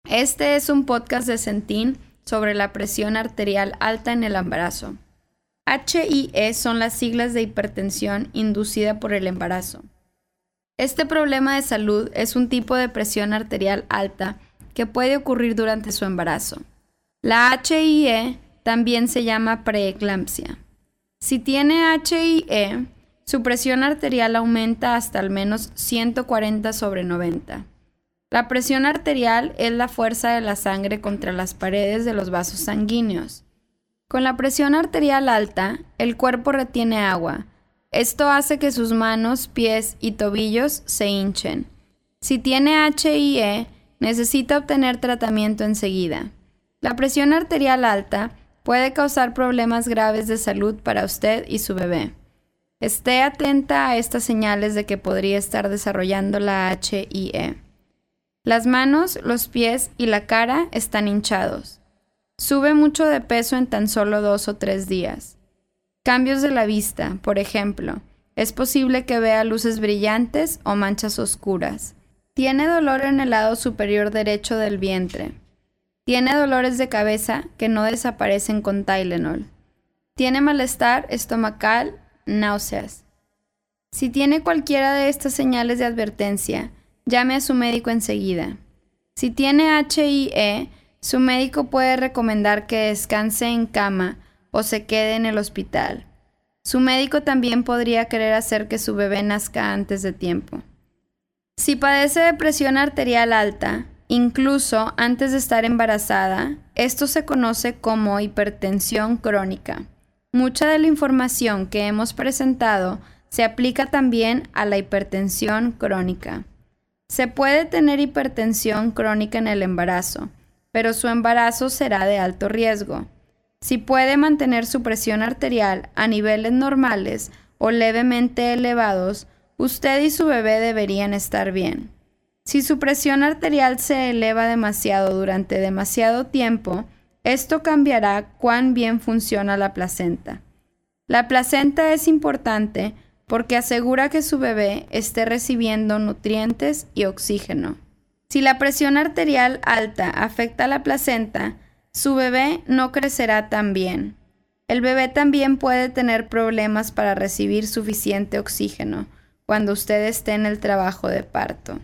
Este es un podcast de Centin sobre la presión arterial alta en el embarazo. HIE son las siglas de hipertensión inducida por el embarazo. Este problema de salud es un tipo de presión arterial alta que puede ocurrir durante su embarazo. La HIE también se llama preeclampsia. Si tiene HIE, su presión arterial aumenta hasta al menos 140/90. La presión arterial es la fuerza de la sangre contra las paredes de los vasos sanguíneos. Con la presión arterial alta, el cuerpo retiene agua. Esto hace que sus manos, pies y tobillos se hinchen. Si tiene HIE, necesita obtener tratamiento enseguida. La presión arterial alta puede causar problemas graves de salud para usted y su bebé. Esté atenta a estas señales de que podría estar desarrollando la HIE. Las manos, los pies y la cara están hinchados. Sube mucho de peso en tan solo 2 o 3 días. Cambios de la vista, por ejemplo. Es posible que vea luces brillantes o manchas oscuras. Tiene dolor en el lado superior derecho del vientre. Tiene dolores de cabeza que no desaparecen con Tylenol. Tiene malestar estomacal, náuseas. Si tiene cualquiera de estas señales de advertencia, llame a su médico enseguida. Si tiene HIE, su médico puede recomendar que descanse en cama o se quede en el hospital. Su médico también podría querer hacer que su bebé nazca antes de tiempo. Si padece de presión arterial alta, incluso antes de estar embarazada, esto se conoce como hipertensión crónica. Mucha de la información que hemos presentado se aplica también a la hipertensión crónica. Se puede tener hipertensión crónica en el embarazo, pero su embarazo será de alto riesgo. Si puede mantener su presión arterial a niveles normales o levemente elevados, usted y su bebé deberían estar bien. Si su presión arterial se eleva demasiado durante demasiado tiempo, esto cambiará cuán bien funciona la placenta. La placenta es importante porque asegura que su bebé esté recibiendo nutrientes y oxígeno. Si la presión arterial alta afecta a la placenta, su bebé no crecerá tan bien. El bebé también puede tener problemas para recibir suficiente oxígeno cuando usted esté en el trabajo de parto.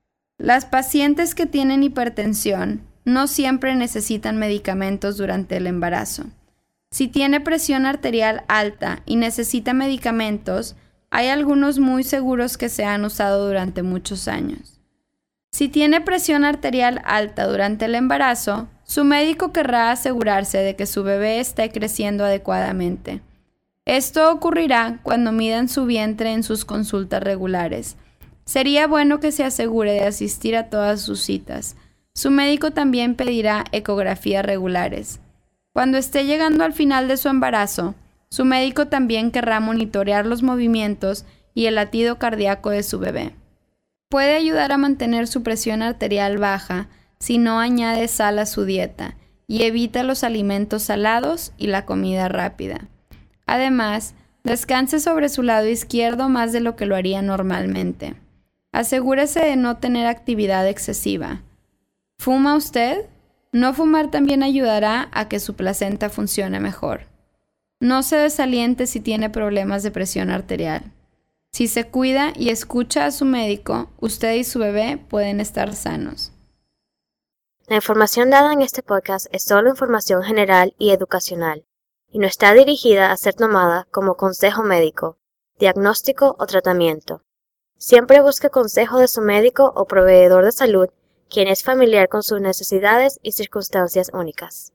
Las pacientes que tienen hipertensión no siempre necesitan medicamentos durante el embarazo. Si tiene presión arterial alta y necesita medicamentos, hay algunos muy seguros que se han usado durante muchos años. Si tiene presión arterial alta durante el embarazo, su médico querrá asegurarse de que su bebé esté creciendo adecuadamente. Esto ocurrirá cuando midan su vientre en sus consultas regulares. Sería bueno que se asegure de asistir a todas sus citas. Su médico también pedirá ecografías regulares. Cuando esté llegando al final de su embarazo, su médico también querrá monitorear los movimientos y el latido cardíaco de su bebé. Puede ayudar a mantener su presión arterial baja si no añade sal a su dieta y evita los alimentos salados y la comida rápida. Además, descanse sobre su lado izquierdo más de lo que lo haría normalmente. Asegúrese de no tener actividad excesiva. ¿Fuma usted? No fumar también ayudará a que su placenta funcione mejor. No se desaliente si tiene problemas de presión arterial. Si se cuida y escucha a su médico, usted y su bebé pueden estar sanos. La información dada en este podcast es solo información general y educacional, y no está dirigida a ser tomada como consejo médico, diagnóstico o tratamiento. Siempre busque consejo de su médico o proveedor de salud, quien es familiar con sus necesidades y circunstancias únicas.